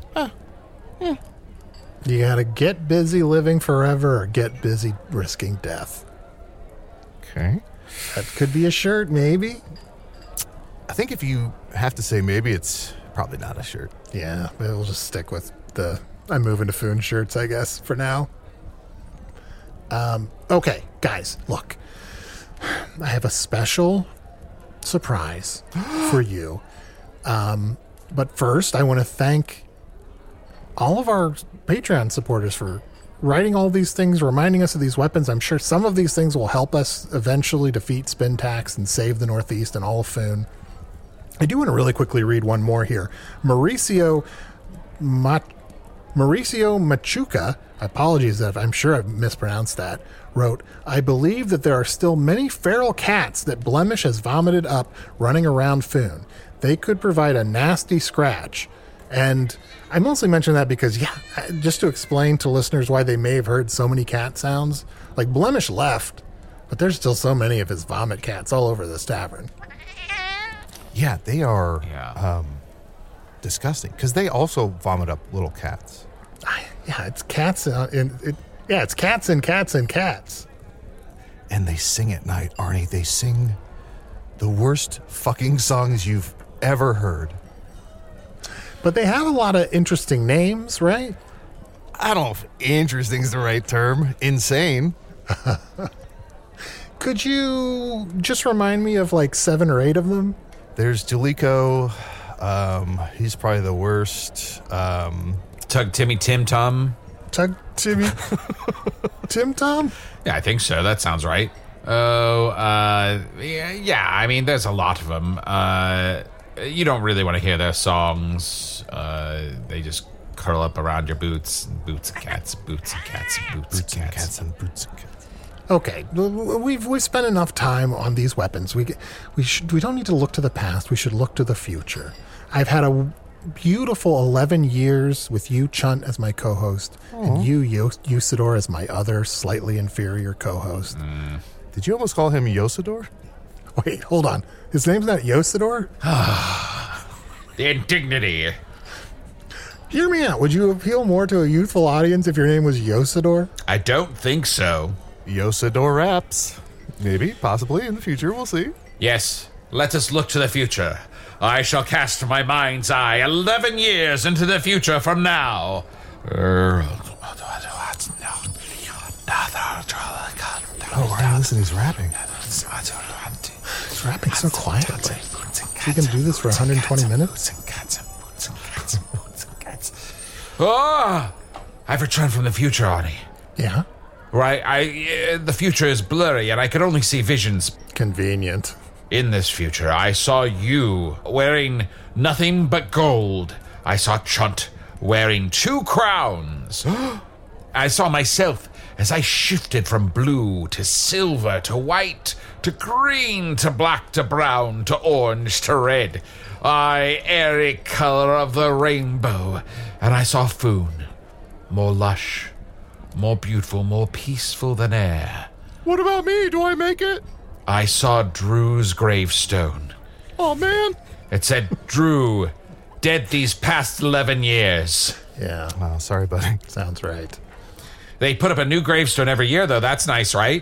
You gotta get busy living forever or get busy risking death. Okay. That could be a shirt, maybe. I think if you have to say maybe, it's probably not a shirt. Yeah, but we'll just stick with the I'm moving to Foon shirts, I guess, for now. Um, okay, guys, look. I have a special surprise for you. Um, but first, I want to thank all of our Patreon supporters for writing all these things, reminding us of these weapons. I'm sure some of these things will help us eventually defeat Spintax and save the Northeast and all of Foon. I do want to really quickly read one more here. Mauricio Mat- Mauricio Machuca, apologies if I'm sure I've mispronounced that, wrote, I believe that there are still many feral cats that Blemish has vomited up running around Foon. They could provide a nasty scratch. And I mostly mention that because, yeah, just to explain to listeners why they may have heard so many cat sounds. Like, Blemish left, but there's still so many of his vomit cats all over this tavern. Yeah, they are Yeah. um, disgusting because they also vomit up little cats. I, yeah, it's cats uh, in it. Yeah, it's cats and cats and cats. And they sing at night, Arnie. They sing the worst fucking songs you've ever heard. But they have a lot of interesting names, right? I don't know if interesting is the right term. Insane. Could you just remind me of like seven or eight of them? There's Jalico. Um, he's probably the worst. Um, Tug Timmy Tim Tom. Tug Timmy, Tim Tom. Yeah, I think so. That sounds right. Oh, uh, yeah, yeah, I mean, there's a lot of them. Uh, you don't really want to hear their songs. Uh, they just curl up around your boots. And boots and cats, boots and cats, and boots, boots and and cats. cats and boots and cats. Okay, we've we've spent enough time on these weapons. We we should we don't need to look to the past. We should look to the future. I've had a beautiful eleven years with you, Chunt, as my co-host, and you, Yo- Usador, as my other slightly inferior co-host. Mm. Did you almost call him Yosador? Wait, hold on. His name's not Yosador? The indignity. Hear me out. Would you appeal more to a youthful audience if your name was Yosador? I don't think so. Yosador raps. Maybe, possibly, in the future. We'll see. Yes, let us look to the future. I shall cast my mind's eye eleven years into the future from now. Oh, Arnie, listen, he's rapping. He's rapping so quietly. You can do this for one hundred twenty minutes? Oh, I've returned from the future, Arnie. Yeah. Right, I, uh, the future is blurry and I can only see visions. Convenient. In this future, I saw you wearing nothing but gold. I saw Chunt wearing two crowns. I saw myself as I shifted from blue to silver to white to green to black to brown to orange to red. I airy color of the rainbow. And I saw Foon, more lush, more beautiful, more peaceful than air. What about me? Do I make it? I saw Drew's gravestone. Oh, man. It said, Drew, dead these past eleven years. Yeah. Oh, sorry, buddy. Sounds right. They put up a new gravestone every year, though. That's nice, right?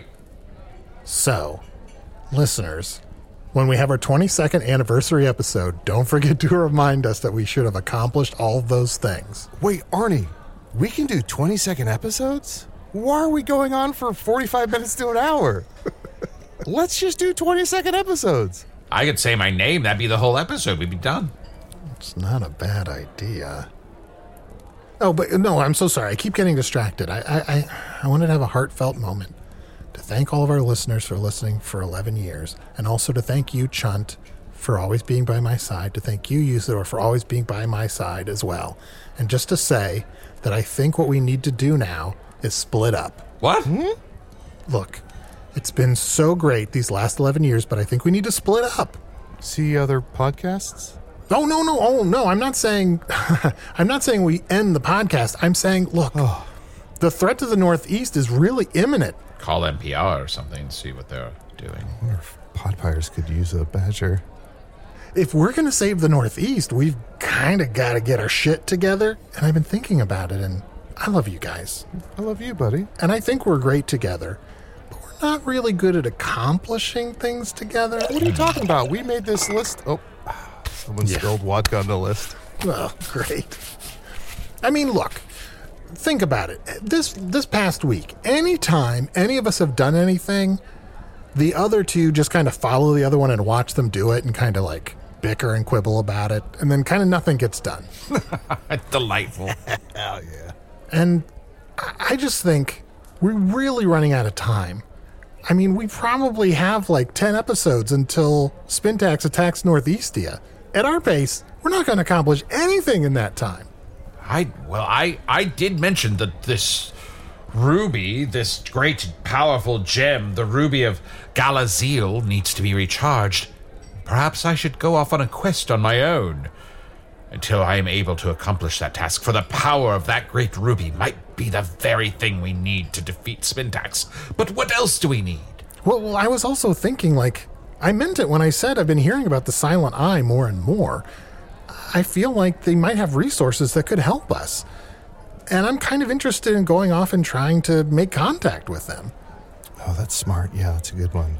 So, listeners, when we have our twenty-second anniversary episode, don't forget to remind us that we should have accomplished all of those things. Wait, Arnie, we can do twenty-second episodes? Why are we going on for forty-five minutes to an hour? Let's just do twenty-second episodes. I could say my name. That'd be the whole episode. We'd be done. It's not a bad idea. Oh, but no, I'm so sorry. I keep getting distracted. I, I, I, I wanted to have a heartfelt moment to thank all of our listeners for listening for eleven years, and also to thank you, Chunt, for always being by my side, to thank you, Usador, for always being by my side as well. And just to say that I think what we need to do now is split up. What? Hmm? Look, it's been so great these last eleven years, but I think we need to split up. See other podcasts? Oh, no, no, oh, no, I'm not saying, I'm not saying we end the podcast. I'm saying, look, the threat to the Northeast is really imminent. Call N P R or something and see what they're doing. I wonder if Podpires could use a badger. If we're going to save the Northeast, we've kind of got to get our shit together. And I've been thinking about it, and I love you guys. I love you, buddy. And I think we're great together. But we're not really good at accomplishing things together. What are you talking about? We made this list. Oh, someone Yeah. spilled vodka on the list. Well, great. I mean, look, think about it. This this past week, anytime any of us have done anything, the other two just kind of follow the other one and watch them do it and kind of like bicker and quibble about it, and then kind of nothing gets done. Delightful. Hell yeah. And I just think we're really running out of time. I mean, we probably have like ten episodes until Spintax attacks Northeastia. At our pace, we're not going to accomplish anything in that time. I well, I I did mention that this ruby, this great powerful gem, the ruby of Galazil, needs to be recharged. Perhaps I should go off on a quest on my own until I am able to accomplish that task. For the power of that great ruby might be the very thing we need to defeat Spintax. But what else do we need? Well, well, I was also thinking, like, I meant it when I said I've been hearing about the Silent Eye more and more. I feel like they might have resources that could help us. And I'm kind of interested in going off and trying to make contact with them. Oh, that's smart. Yeah, that's a good one.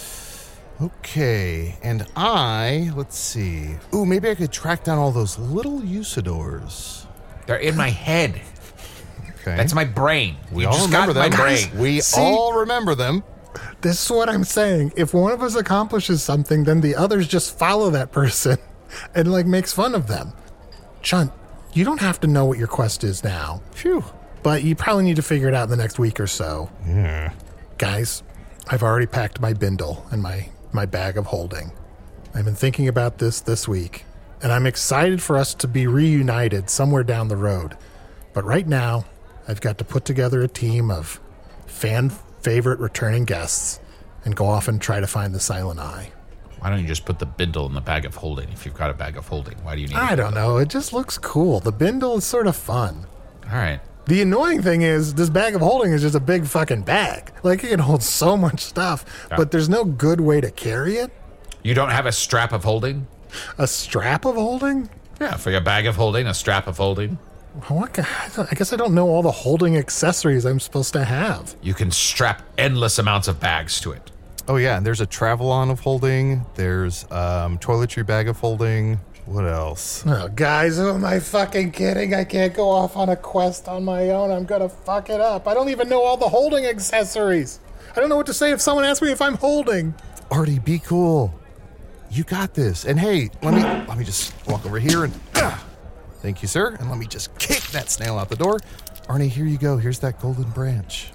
Okay, and I, let's see. Ooh, maybe I could track down all those little Usadors. They're in my head. Okay. That's my brain. We You all just remember got them. my brain. We See? all remember them. This is what I'm saying. If one of us accomplishes something, then the others just follow that person and, like, makes fun of them. Chunt, you don't have to know what your quest is now. Phew. But you probably need to figure it out in the next week or so. Yeah. Guys, I've already packed my bindle and my, my bag of holding. I've been thinking about this this week, and I'm excited for us to be reunited somewhere down the road. But right now, I've got to put together a team of fan favorite returning guests and go off and try to find the Silent Eye. Why don't you just put the bindle in the bag of holding if you've got a bag of holding? Why do you need I it? don't know. It just looks cool. The bindle is sort of fun. All right. The annoying thing is this bag of holding is just a big fucking bag. Like, it can hold so much stuff, Yeah. but there's no good way to carry it. You don't have a strap of holding? A strap of holding? Yeah, for your bag of holding, a strap of holding. What? ca- I guess I don't know all the holding accessories I'm supposed to have. You can strap endless amounts of bags to it. Oh, yeah, and there's a travel-on of holding. There's um, toiletry bag of holding. What else? Oh, guys, who am I fucking kidding? I can't go off on a quest on my own. I'm gonna fuck it up. I don't even know all the holding accessories. I don't know what to say if someone asks me if I'm holding. Artie, be cool. You got this. And hey, let me let me just walk over here and ah, thank you, sir. And let me just kick that snail out the door. Arnie, here you go. Here's that golden branch.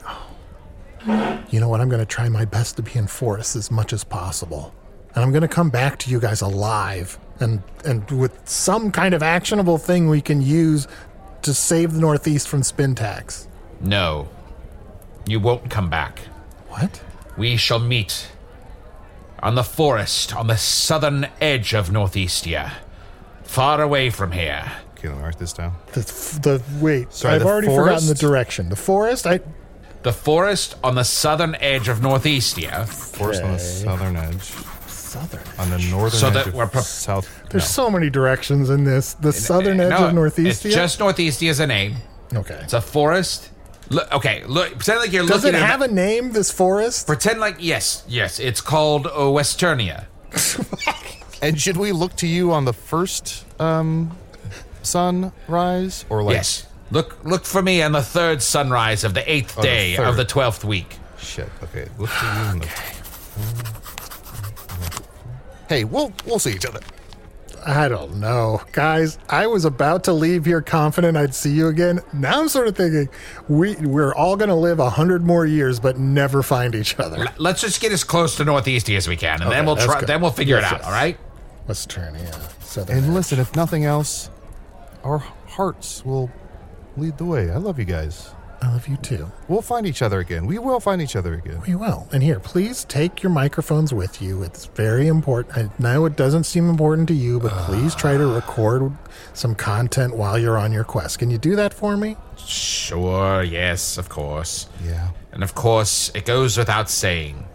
You know what? I'm gonna try my best to be in Forest as much as possible. And I'm gonna come back to you guys alive and and with some kind of actionable thing we can use to save the Northeast from Spintax. No. You won't come back. What? We shall meet on the forest on the southern edge of Northeastia, far away from here. Okay, let me write this down. The, the wait, Sorry, I've the already forest? forgotten the direction. The forest? I The forest on the southern edge of Northeastia. Forest on the southern edge. southern. On the northern So edge that of we're pro- south. There's no. so many directions in this. The southern edge No, of Northeastia. It's just Northeastia as a name. okay. It's a forest. Look, okay, look. Pretend like you're Does looking it at have a name? This forest? Pretend like yes, yes. It's called uh, Westernia. And should we look to you on the first um, sunrise or like? Yes. Look, look for me on the third sunrise of the eighth Oh, the day third. of the twelfth week. Shit. Okay. Look to you. On the, hey, we'll we'll see each other. I don't know. Guys, I was about to leave here confident I'd see you again. Now I'm sort of thinking we, we're all going to live a hundred more years but never find each other. L- Let's just get as close to Northeastia as we can, and Okay, then we'll that's try. good. Then we'll figure Yes, it out. yes. All right. Let's turn, yeah. Southern And edge. listen, if nothing else, our hearts will lead the way. I love you guys. I love you too. We'll find each other again. We will find each other again. We will. And here, please take your microphones with you. It's very important. I know it doesn't seem important to you, but please try to record some content while you're on your quest. Can you do that for me? Sure. Yes. Of course. Yeah. And of course, it goes without saying.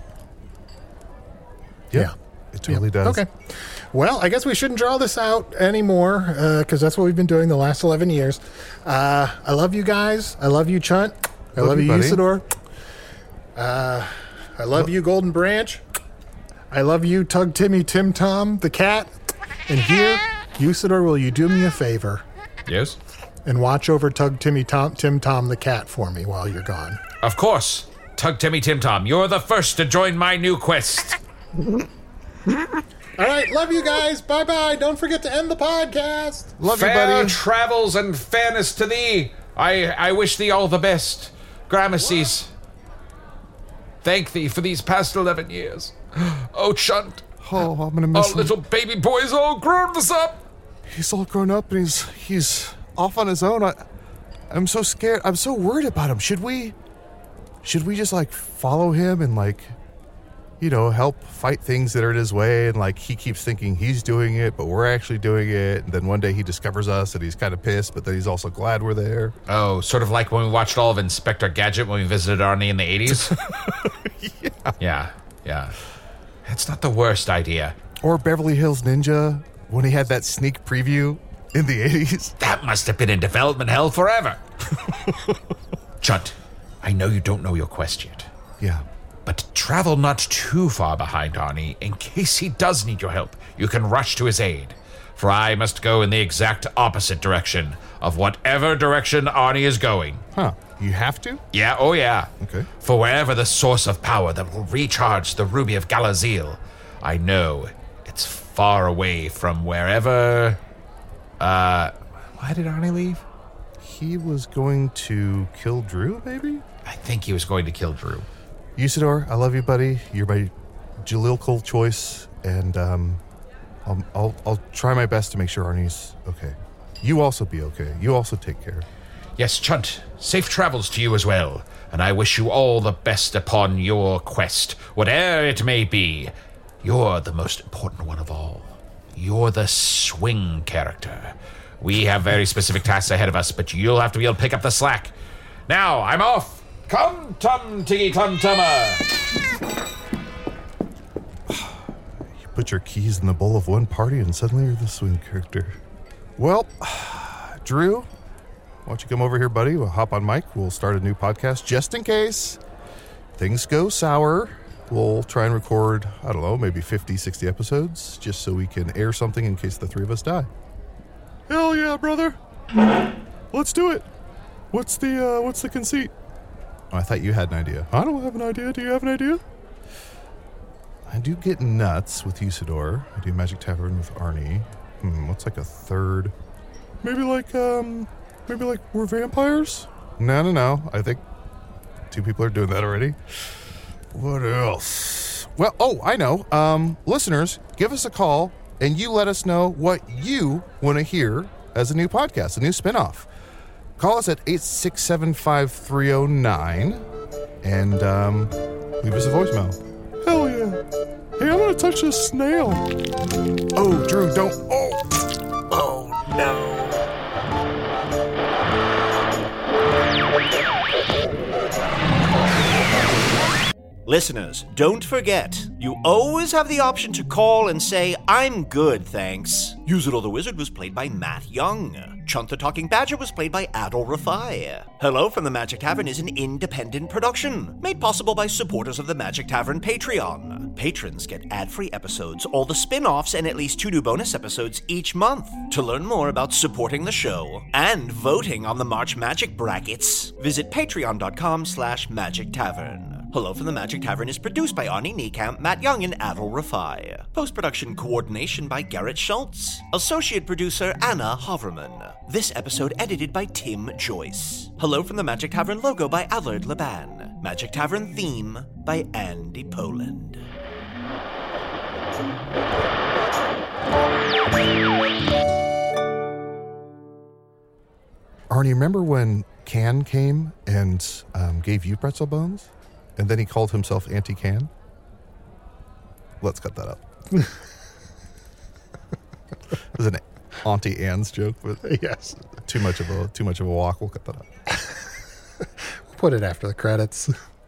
Yep. Yeah. It totally Yeah. does. Okay. Well, I guess we shouldn't draw this out anymore because that's what we've been doing the last eleven years. Uh, I love you guys. I love you, Chunt. I Love love, you, you, buddy. Usador. Uh, I love you, Golden Branch. I love you, Tug Timmy Tim Tom, the cat. And here, Usador, will you do me a favor Yes. and watch over Tug Timmy Tom Tim Tom, the cat, for me while you're gone? Of course. Tug Timmy Tim Tom, you're the first to join my new quest. All right, love you guys. Bye bye. Don't forget to end the podcast. Love Fair you, buddy. travels and fairness to thee, I I wish thee all the best. Gramercies. Thank thee for these past eleven years. Oh, Chunt. Oh, I'm gonna miss Our him. little baby boy's all grown us up. He's all grown up and he's he's off on his own. I, I'm so scared. I'm so worried about him. Should we, should we just like follow him and like, you know, help fight things that are in his way? And like he keeps thinking he's doing it, but we're actually doing it. And then one day he discovers us and he's kind of pissed, but then he's also glad we're there. Oh, sort of like when we watched all of Inspector Gadget when we visited Arnie in the eighties? Yeah. Yeah, yeah. It's not the worst idea. Or Beverly Hills Ninja when he had that sneak preview in the eighties. That must have been in development hell forever. Chunt, I know you don't know your quest yet, Yeah. but travel not too far behind Arnie in case he does need your help. You can rush to his aid, for I must go in the exact opposite direction of whatever direction Arnie is going. Huh. You have to? Yeah, oh yeah. Okay. For wherever the source of power that will recharge the Ruby of Galazil, I know it's far away from wherever... Uh, why did Arnie leave? He was going to kill Drew, maybe? I think he was going to kill Drew. Usador, I love you, buddy. You're my Jalil Cole choice, and um, I'll, I'll I'll try my best to make sure Arnie's okay. You also be okay. You also take care. Yes, Chunt, safe travels to you as well, and I wish you all the best upon your quest, whate'er it may be. You're the most important one of all. You're the swing character. We have very specific tasks ahead of us, but you'll have to be able to pick up the slack. Now, I'm off! Come, tum, tiggy, tum, tummer! You put your keys in the bowl of one party, and suddenly you're the swing character. Well, Drew, why don't you come over here, buddy? We'll hop on mic. We'll start a new podcast just in case things go sour. We'll try and record, I don't know, maybe fifty, sixty episodes just so we can air something in case the three of us die. Hell yeah, brother. Let's do it. What's the, uh, what's the conceit? Oh, I thought you had an idea. I don't have an idea. Do you have an idea? I do get nuts with Usador. I do Magic Tavern with Arnie. Hmm, what's like a third? Maybe like, um, maybe like we're vampires? No, no, no. I think two people are doing that already. What else? Well, oh, I know. Um, listeners, give us a call and you let us know what you want to hear as a new podcast, a new spinoff. Call us at eight six seven, five three oh nine and um, leave us a voicemail. Hell yeah. Hey, I'm going to touch this snail. Oh, Drew, don't. Oh, oh no. Listeners, don't forget, you always have the option to call and say, I'm good, thanks. Usador the Wizard was played by Matt Young. Chunt the Talking Badger was played by Adol Rafai. Hello from the Magic Tavern is an independent production, made possible by supporters of the Magic Tavern Patreon. Patrons get ad-free episodes, all the spin-offs, and at least two new bonus episodes each month. To learn more about supporting the show and voting on the March Magic brackets, visit patreon.com slash magic tavern. Hello from the Magic Tavern is produced by Arnie Niekamp, Matt Young, and Adol Rafai. Post-production coordination by Garrett Schultz. Associate producer Anna Hoverman. This episode edited by Tim Joyce. Hello from the Magic Tavern logo by Allard Laban. Magic Tavern theme by Andy Poland. Arnie, remember when Can came and um, gave you pretzel bones? And then he called himself Auntie Can? Let's cut that up. It was an Auntie Anne's joke, but Yes. too much of a too much of a walk. We'll cut that up. Put it after the credits.